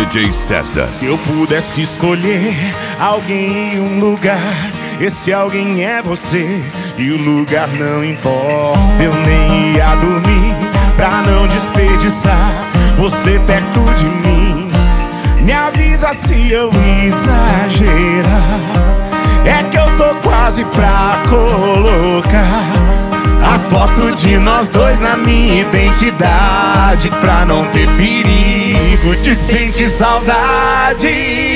DJ César. Se eu pudesse escolher alguém e um lugar, esse alguém é você e o lugar não importa. Eu nem ia dormir pra não desperdiçar você perto de mim. Me avisa se eu exagerar, é que eu tô quase pra colocar a foto de nós dois na minha identidade, pra não ter perigo de sentir saudade.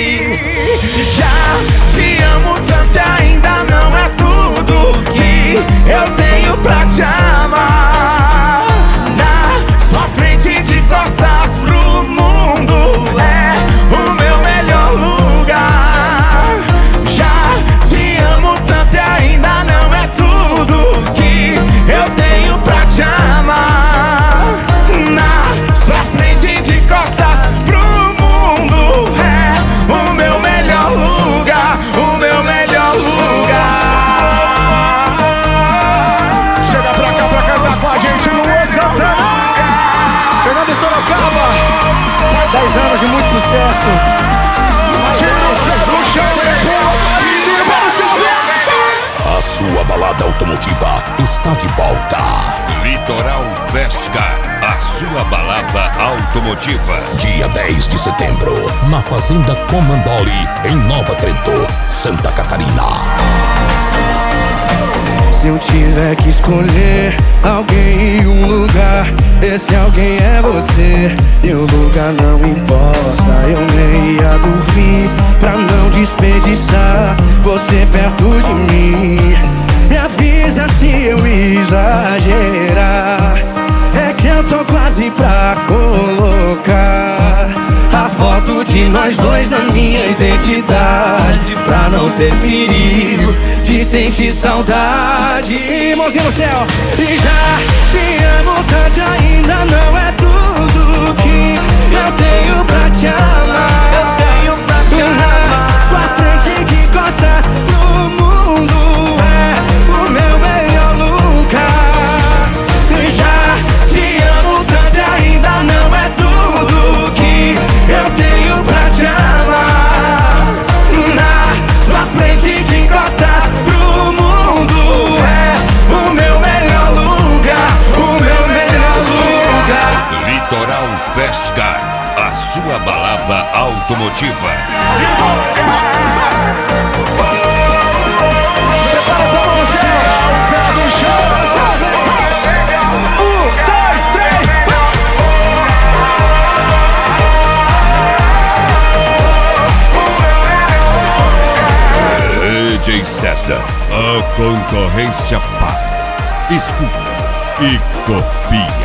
Já te amo tanto e ainda não é tudo que eu tenho pra te amar. Na sua frente de costas pro mundo é o meu melhor lugar. Já te amo tanto e ainda não é tudo que eu tenho pra te amar. Na sua frente de costas pro mundo é o meu melhor lugar, o meu melhor lugar. Chega pra cá pra cantar com a gente, Luan Santana. Fernando de Sorocaba, mais 10 anos de muito sucesso. A sua balada automotiva está de volta. Litoral Festcar, a sua balada automotiva. Dia 10 de setembro, na Fazenda Comandoli, em Nova Trento, Santa Catarina. Se eu tiver que escolher alguém e um lugar, esse alguém é você e o lugar não importa. Eu nem ia dormir pra não desperdiçar você perto de mim. Me avisa se eu exagerar, é que eu tô quase pra colocar a foto de nós dois na minha identidade, pra não ter perigo de sentir saudade. Mãozinha no céu. E já te amo tanto e ainda não é tudo que eu tenho pra te amar. Eu tenho pra te amar. Sua frente de costas pro mundo é o meu melhor lugar. E já te amo tanto e ainda não é tudo que eu tenho pra te amar. Na sua frente de costas pro mundo é o meu melhor lugar, o meu melhor lugar. Litoral Festcar, a sua balada automotiva. Prepara pra você, o pé do chão. 1, 2, 3. DJ César, a concorrência para. Escuta e copia.